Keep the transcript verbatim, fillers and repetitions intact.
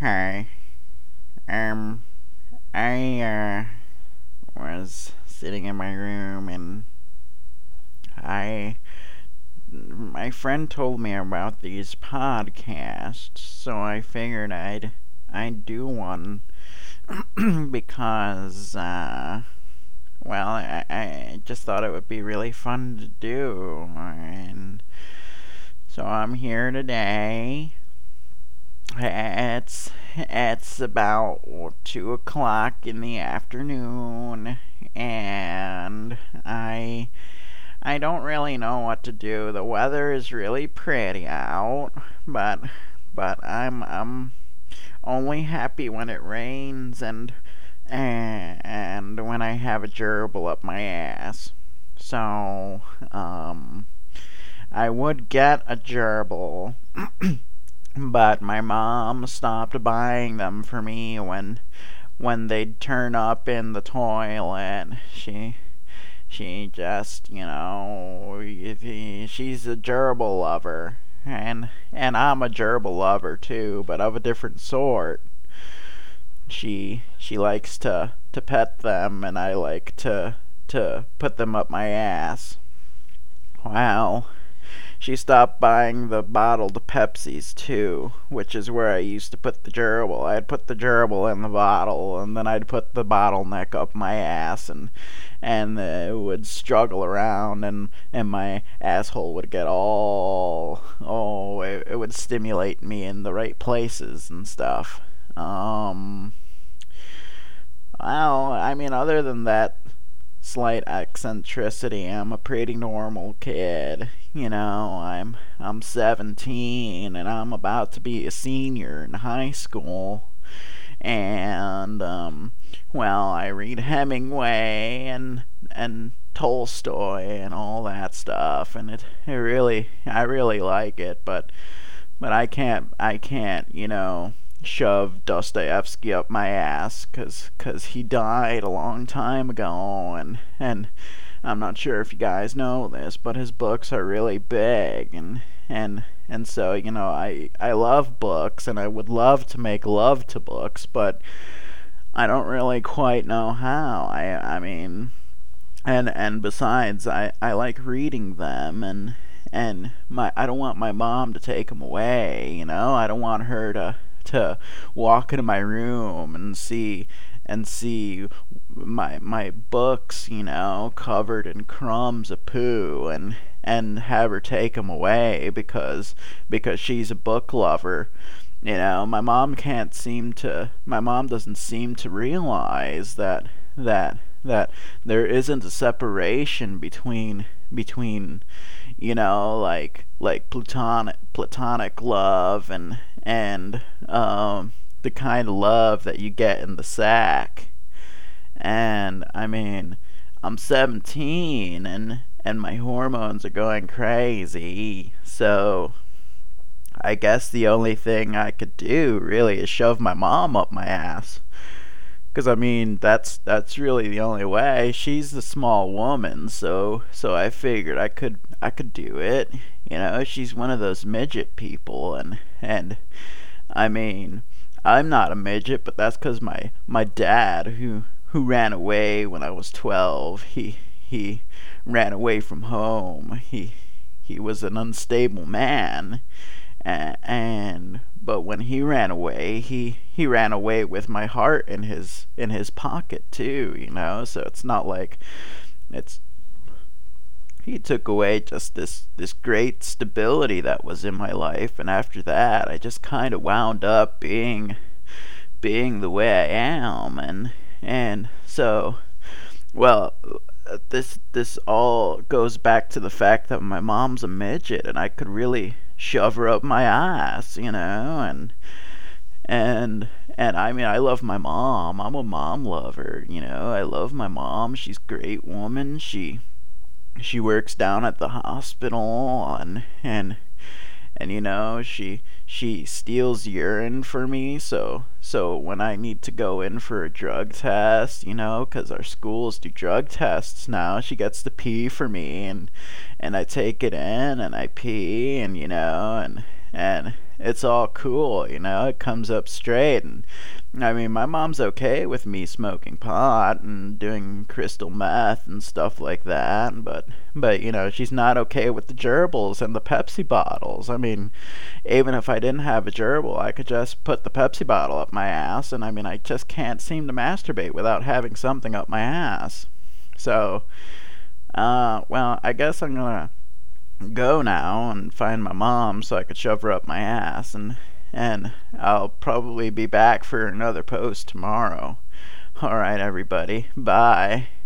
Hi. Um, I uh, was sitting in my room and I, my friend told me about these podcasts, so I figured I'd, I'd do one because, uh, well, I, I just thought it would be really fun to do, and so I'm here today. It's it's about two o'clock in the afternoon, and I I don't really know what to do. The weather is really pretty out, but but I'm I'm only happy when it rains and and when I have a gerbil up my ass. So um, I would get a gerbil. But my mom stopped buying them for me when when they'd turn up in the toilet. She she just, you know, she's a gerbil lover, and and I'm a gerbil lover too, but of a different sort. She she likes to to pet them, and I like to to put them up my ass. Wow. She stopped buying the bottled Pepsis too, which is where I used to put the gerbil. I'd put the gerbil in the bottle, and then I'd put the bottleneck up my ass, and and uh, it would struggle around, and and my asshole would get all oh, it, it would stimulate me in the right places and stuff. Um, well, I mean, other than that slight eccentricity, I'm a pretty normal kid. You know, I'm I'm seventeen and I'm about to be a senior in high school. And um well, I read Hemingway and and Tolstoy and all that stuff, and it, it really I really like it, but but I can't I can't, you know, shove Dostoevsky up my ass cuz cuz he died a long time ago, and and I'm not sure if you guys know this, but his books are really big, and and and so, you know, I I love books and I would love to make love to books, but I don't really quite know how. I I mean, and and besides, I I like reading them, and and my I don't want my mom to take them away, you know? I don't want her to to walk into my room and see and see my my books, you know, covered in crumbs of poo, and and have her take them away because because she's a book lover. You know, my mom can't seem to my mom doesn't seem to realize that that that there isn't a separation between between you know, like like platonic platonic love and and um the kind of love that you get in the sack. And I mean, I'm seventeen, and and my hormones are going crazy. So I guess the only thing I could do really is shove my mom up my ass. Cause I mean, that's that's really the only way. She's a small woman, so so I figured I could I could do it. You know, she's one of those midget people, and and I mean, I'm not a midget, but that's cause my my dad, who who ran away when I was twelve, he he ran away from home. He he was an unstable man, and, and but when he ran away, he he ran away with my heart in his in his pocket too, you know. So it's not like it's he took away just this this great stability that was in my life, and after that, I just kind of wound up being being the way I am, and and so well, this this all goes back to the fact that my mom's a midget, and I could really shove her up my ass, you know, and and and I mean, I love my mom. I'm a mom lover, you know. I love my mom. She's a great woman. She she works down at the hospital, and and and you know, she she steals urine for me, so so when I need to go in for a drug test, you know, because our schools do drug tests now, she gets to pee for me, and and I take it in and I pee, and you know, and and it's all cool, you know. It comes up straight, and I mean, my mom's okay with me smoking pot and doing crystal meth and stuff like that, but but you know, she's not okay with the gerbils and the Pepsi bottles. I mean, even if I didn't have a gerbil, I could just put the Pepsi bottle up my ass, and I mean, I just can't seem to masturbate without having something up my ass. So, uh, well, I guess I'm gonna go now and find my mom so I could shove her up my ass, and and I'll probably be back for another post tomorrow. All right, everybody. Bye.